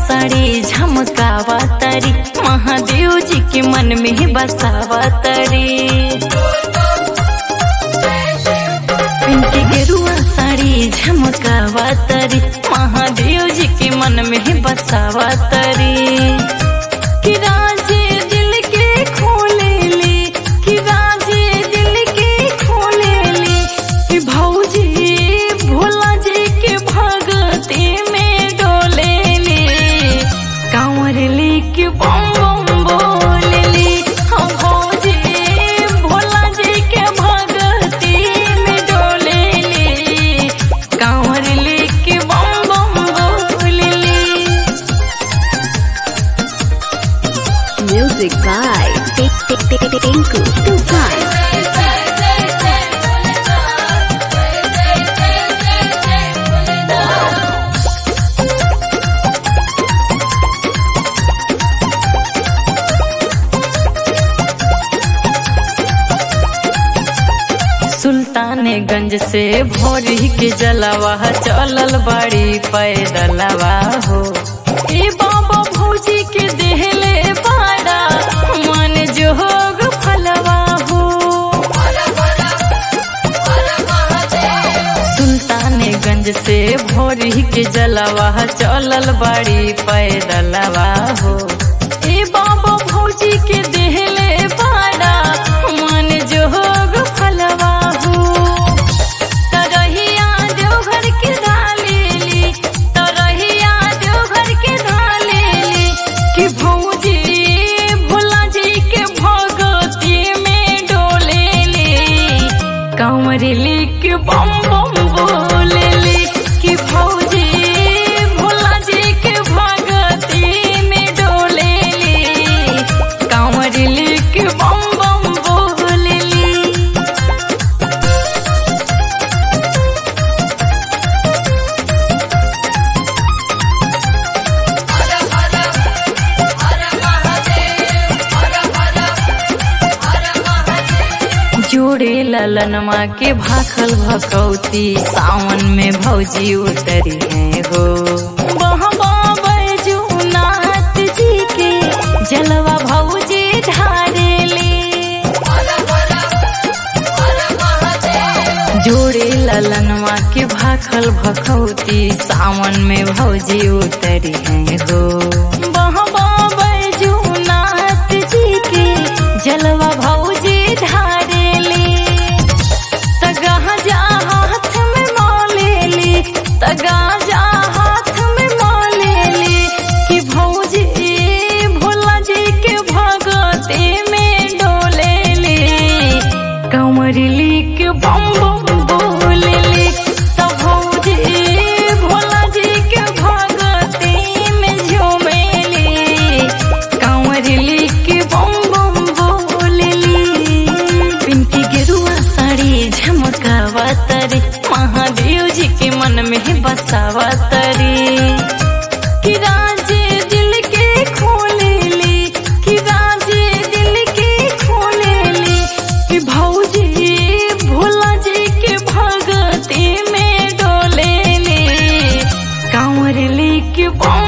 साड़ी झमकावा तरी, महादेव जी के मन में बसावा तरी। इनकी गेरुआ साड़ी झमकावा तरी, महादेव जी के मन में बसावा तरी। कि राजे दिल के खोले ली, कि राजे दिल के खोले ली, कि भौजी भोला जी के भगती में डोले ली। कांवर ली कि बम बम बोले ली, हम भौजी भोला जी के भगती में डोले ली। कांवर ली कि बम बम बोले ली। Music by Tinku Tufan. Sultanganj से भोरी के जलवा चलल बड़ी पैदलवा हो। ए बाबा भौजी के देहले पाड़ा मन जोग फलवा हो। सुल्तानगंज से भोरी के जलवा चलल बड़ी पैदलवा हो। ए बाबा भौजी के देहले पाड़ा मन जोग फलवा हो। तरहिया देवघर के धालेली, तरहिया देवघर के धालेली, कि भौजी भोला जी के भगती में डोलेली। कांवर ली कि बम बम बोलेली, कि भौजी भोला जी के भगती में डोलेली। कांवर ली कि बम बम बोलेली। जोड़े ललनमा के भाखल भकौती, सावन में भौजी उतरी है हो। बहबा बैजूनाथ जी के जलवा भौजी ढारेली। जोड़े ललनमा के भाखल भकौती, सावन में भौजी उतरी है हो। बहबा बैजूनाथ जी के जलवा भौजी ढारेली। तगाजा हाथ में मोलेली, तगाजा हाथ में मोलेली, कि भौजी भोला जी के भगती में डोलेली। कांवर ली कि बम बम बोलेली, तब भौजी भोला जी के भगती में झूमेली। कांवर ली कि बम बम बोलेली। पिंकी गेरुआ साड़ी झमकावा तरी, महादेव जी के मन में बसावा तरी। कि राजे दिल के खोले ली, कि राजे दिल के खोले ली, कि भौजी भोला जी के भगती में डोले ली। कांवर ली कि बम